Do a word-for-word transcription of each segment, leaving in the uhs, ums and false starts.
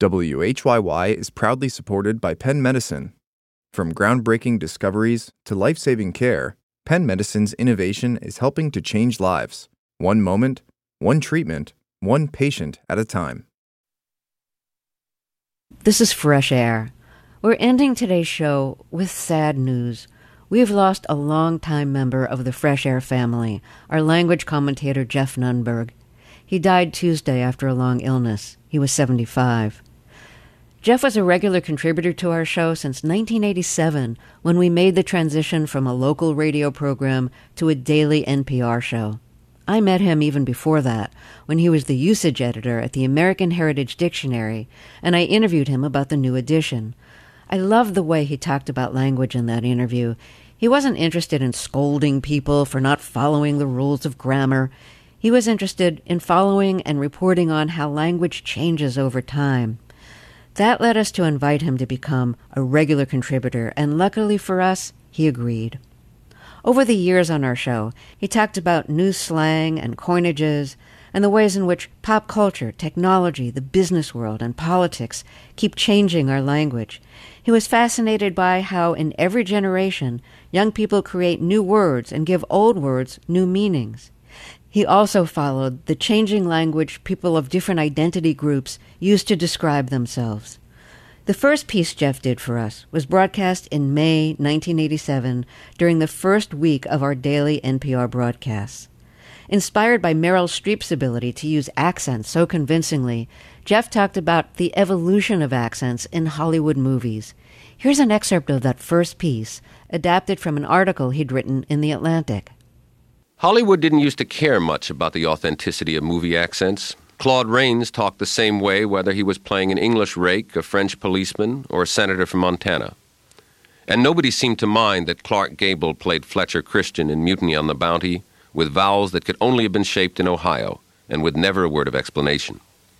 W H Y Y is proudly supported by Penn Medicine. From groundbreaking discoveries to life-saving care, Penn Medicine's innovation is helping to change lives, one moment, one treatment, one patient at a time. This is Fresh Air. We're ending today's show with sad news. We have lost a long-time member of the Fresh Air family, our language commentator Jeff Nunberg. He died Tuesday after a long illness. He was seventy-five. Jeff was a regular contributor to our show since nineteen eighty-seven, when we made the transition from a local radio program to a daily N P R show. I met him even before that, when he was the usage editor at the American Heritage Dictionary, and I interviewed him about the new edition. I loved the way he talked about language in that interview. He wasn't interested in scolding people for not following the rules of grammar. He was interested in following and reporting on how language changes over time. That led us to invite him to become a regular contributor, and luckily for us, he agreed. Over the years on our show, he talked about new slang and coinages, and the ways in which pop culture, technology, the business world, and politics keep changing our language. He was fascinated by how, in every generation, young people create new words and give old words new meanings. He also followed the changing language people of different identity groups use to describe themselves. The first piece Jeff did for us was broadcast in May nineteen eighty-seven during the first week of our daily N P R broadcasts. Inspired by Meryl Streep's ability to use accents so convincingly, Jeff talked about the evolution of accents in Hollywood movies. Here's an excerpt of that first piece, adapted from an article he'd written in The Atlantic. Hollywood didn't used to care much about the authenticity of movie accents. Claude Rains talked the same way whether he was playing an English rake, a French policeman, or a senator from Montana. And nobody seemed to mind that Clark Gable played Fletcher Christian in Mutiny on the Bounty with vowels that could only have been shaped in Ohio, and with never a word of explanation.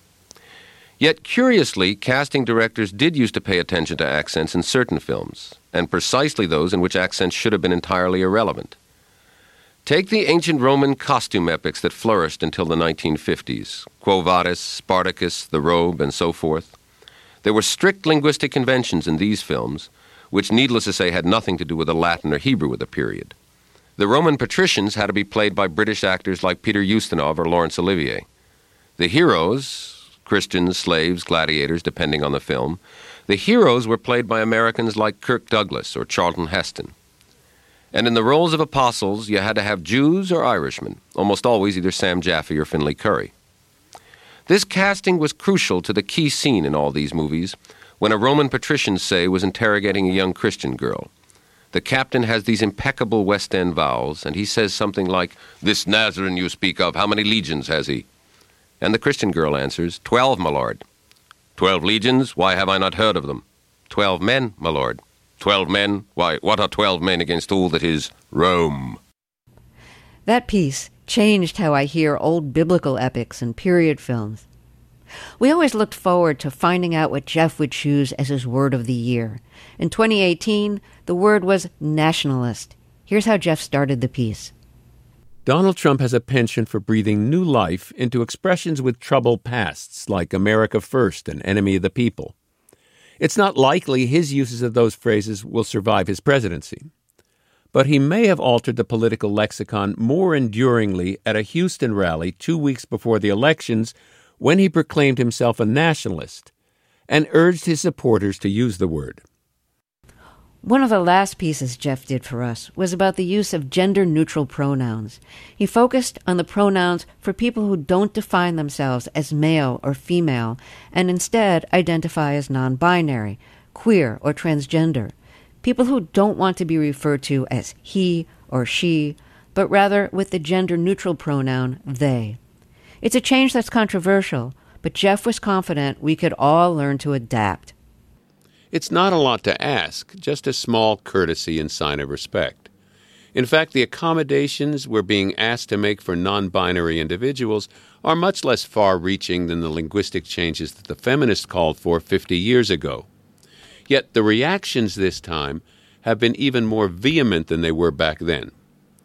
Yet, curiously, casting directors did used to pay attention to accents in certain films, and precisely those in which accents should have been entirely irrelevant. Take the ancient Roman costume epics that flourished until the nineteen fifties, Quo Vadis, Spartacus, The Robe, and so forth. There were strict linguistic conventions in these films, which, needless to say, had nothing to do with the Latin or Hebrew of the period. The Roman patricians had to be played by British actors like Peter Ustinov or Laurence Olivier. The heroes, Christians, slaves, gladiators, depending on the film, the heroes were played by Americans like Kirk Douglas or Charlton Heston. And in the roles of apostles, you had to have Jews or Irishmen, almost always either Sam Jaffe or Finley Curry. This casting was crucial to the key scene in all these movies, when a Roman patrician, say, was interrogating a young Christian girl. The captain has these impeccable West End vowels, and he says something like, "This Nazarene you speak of, how many legions has he?" And the Christian girl answers, "Twelve, my lord." "Twelve legions? Why have I not heard of them?" "Twelve men, my lord." Twelve men? Why, what are twelve men against all that is Rome? That piece changed how I hear old biblical epics and period films. We always looked forward to finding out what Jeff would choose as his word of the year. In twenty eighteen, the word was nationalist. Here's how Jeff started the piece. Donald Trump has a penchant for breathing new life into expressions with troubled pasts like America First and Enemy of the People. It's not likely his uses of those phrases will survive his presidency. But he may have altered the political lexicon more enduringly at a Houston rally two weeks before the elections when he proclaimed himself a nationalist and urged his supporters to use the word. One of the last pieces Jeff did for us was about the use of gender-neutral pronouns. He focused on the pronouns for people who don't define themselves as male or female and instead identify as non-binary, queer, or transgender. People who don't want to be referred to as he or she, but rather with the gender-neutral pronoun they. It's a change that's controversial, but Jeff was confident we could all learn to adapt. It's not a lot to ask, just a small courtesy and sign of respect. In fact, the accommodations we're being asked to make for non-binary individuals are much less far-reaching than the linguistic changes that the feminists called for fifty years ago. Yet the reactions this time have been even more vehement than they were back then.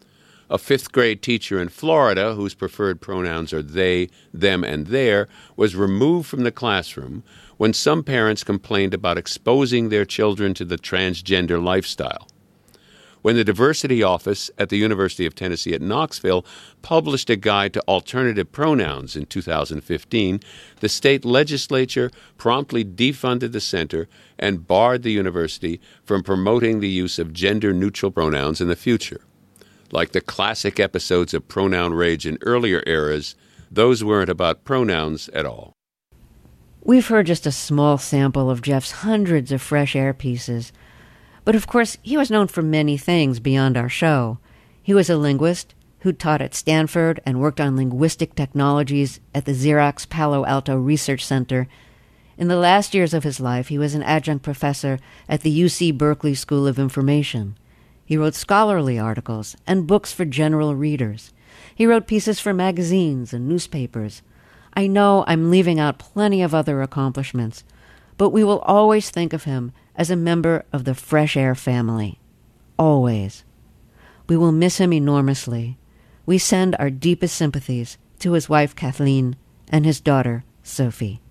A fifth-grade teacher in Florida, whose preferred pronouns are they, them, and their, was removed from the classroom when some parents complained about exposing their children to the transgender lifestyle. When the Diversity Office at the University of Tennessee at Knoxville published a guide to alternative pronouns in two thousand fifteen, the state legislature promptly defunded the center and barred the university from promoting the use of gender-neutral pronouns in the future. Like the classic episodes of pronoun rage in earlier eras, those weren't about pronouns at all. We've heard just a small sample of Jeff's hundreds of Fresh Air pieces. But of course, he was known for many things beyond our show. He was a linguist who taught at Stanford and worked on linguistic technologies at the Xerox Palo Alto Research Center. In the last years of his life, he was an adjunct professor at the U C Berkeley School of Information. He wrote scholarly articles and books for general readers. He wrote pieces for magazines and newspapers. I know I'm leaving out plenty of other accomplishments, but we will always think of him as a member of the Fresh Air family. Always. We will miss him enormously. We send our deepest sympathies to his wife Kathleen and his daughter Sophie.